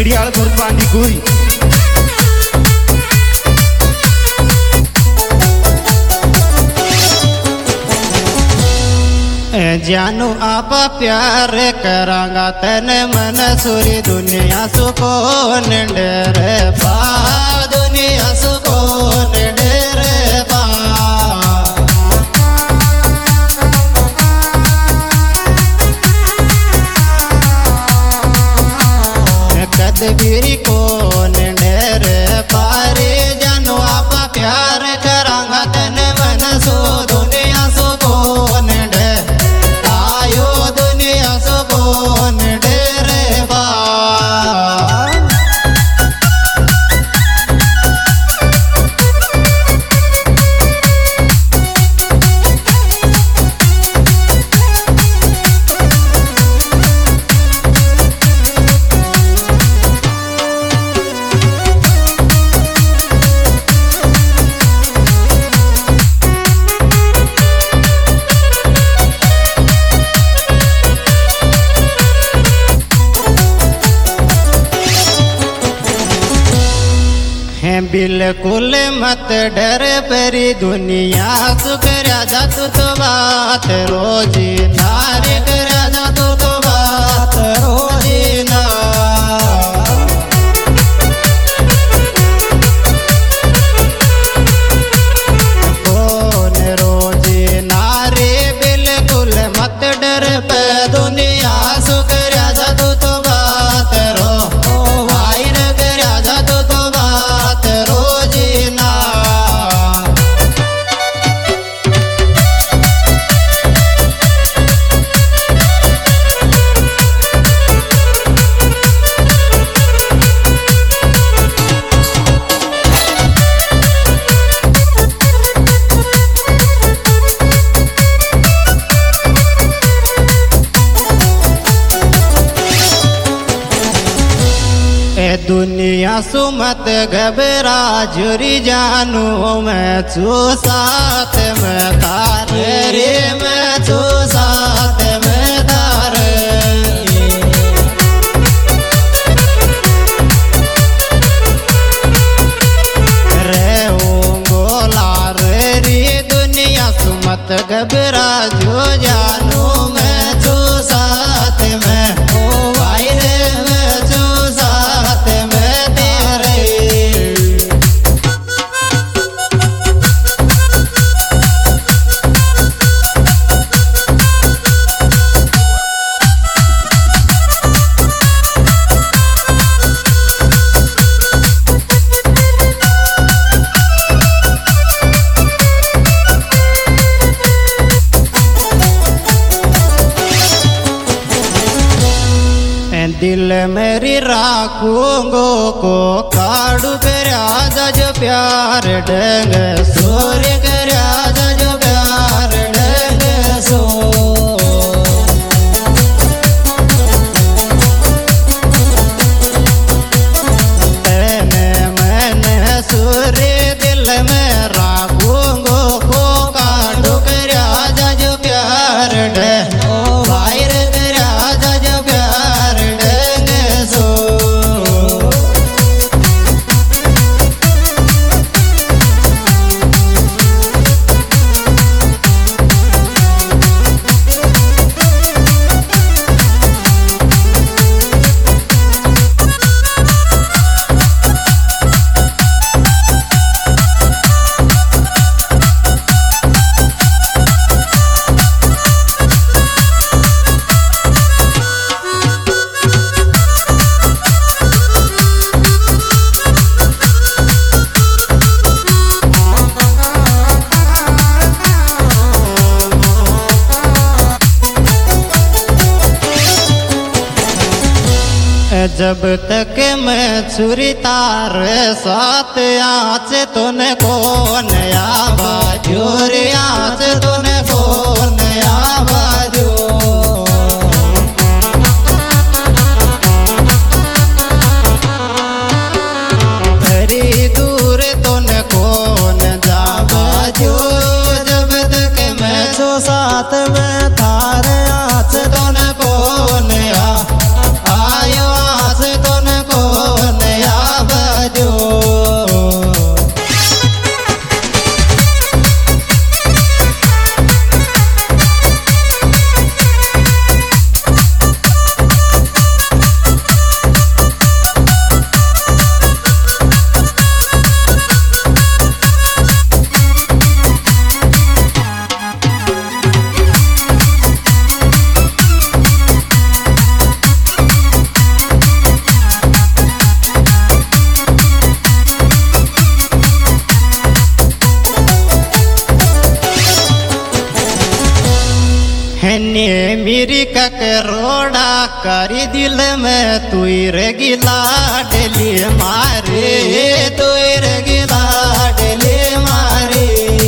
मड़ियाल गुरबानी गुई जानू आप प्यार करांगा तन मन सूरी दुनिया सुकून डेरे पा दुनिया सुकून डेरे पा कदबीरी कौन डेरे पारे जानू आप प्यार करांगा तन मन सो दुनिया सुकून बिल्कुल मत डर परी दुनिया सुख राजा तू तो बात रोजी नारे राजा तू तो बात रोजी ना कौन रोजी नारे बिल्कुल मत डर पे दुनिया सुख राजा तू तो बात रो भाई राजा तू तो दुनिया सुमत घबरा जुरी जानू मैं तू साथ में तारे रे मैं तू साथ में तारे रे गोला रे दुनिया सुमत घबरा जो जानू मैं तू साथ में ओ भाई रे मैं तू साथ दिल मेरी राखूंगो को काड़ू करा जो प्यार डंग सूर्य करा जो प्यार डंग सो तेने मैंने सूर्य दिल में राखूंगो को काड़ू करा जो प्यार डंग भाई करा जो प्यार जब तक मैं छुरी तार साथ आँच तूने कौन आवाजो रे आँच तूने कौन आवाजो बड़ी दूर तूने कौन जावाजो जब तक मैं छो साथ में थारे आँच तूने कौन आयो आँच तूने कौन मेरी ककरोड़ा करी दिल में तू रगी लाडली मारे तू रगी लाडली मारे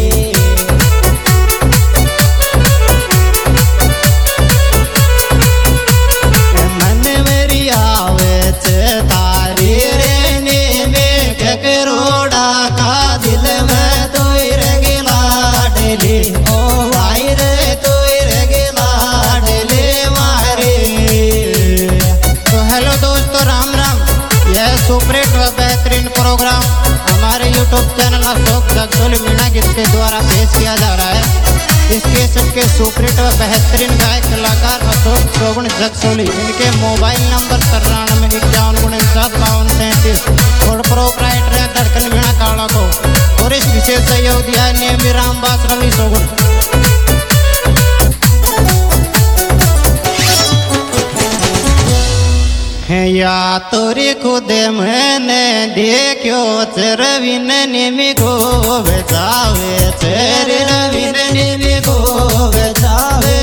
मन मेरी आवे तारी रेने में ककरोड़ा का दिल में तू रगी लाडली ओ भाई रे तू रगी लाडली मारे। तो हेलो दोस्तों, राम राम। यह सुपरहिट व बेहतरीन प्रोग्राम हमारे यूट्यूब चैनल अशोक जगसोली मीणा गीत के द्वारा पेश किया जा रहा है। इस कैसेट के सुपरहिट व बेहतरीन गायक कलाकार अशोक चौगुन जगसोली, इनके मोबाइल नंबर 9351495737 और प्रोपराइटर है धड़कन मीणा काला को, और इस विशेष सहयोग दिया है नेमी रामबास रवि सोगुन। या तोरी खुद मैंने देखो रविन निमी को बचावे तेरे रविन निमी को बचावे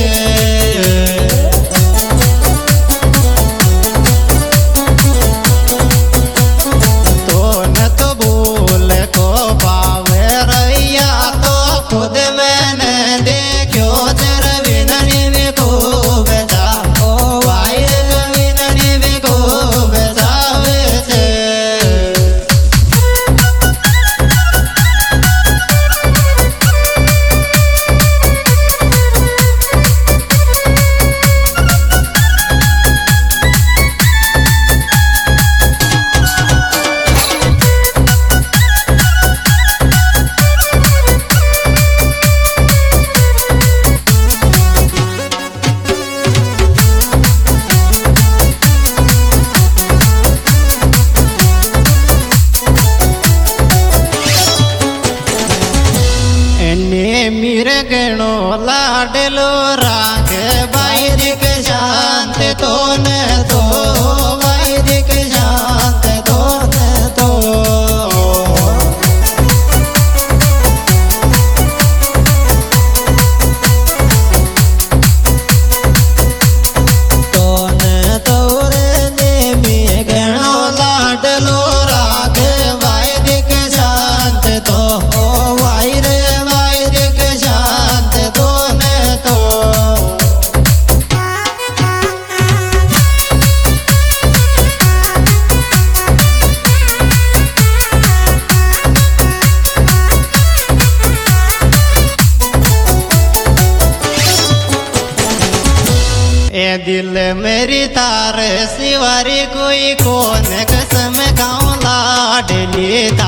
तो न तो बोल को पावे रैया तो खुद मैंने देखो रविन निमी को बचाओ भाई गणो लाडलो राग बाहरिक शांत तो न तो बाहरिक शांत तो न तो न तो रे में गणो लाडलो राग बाहरिक शांत तो वायर दिल मेरी तार सिवारी कोई कौन कसम गाँव लाडली।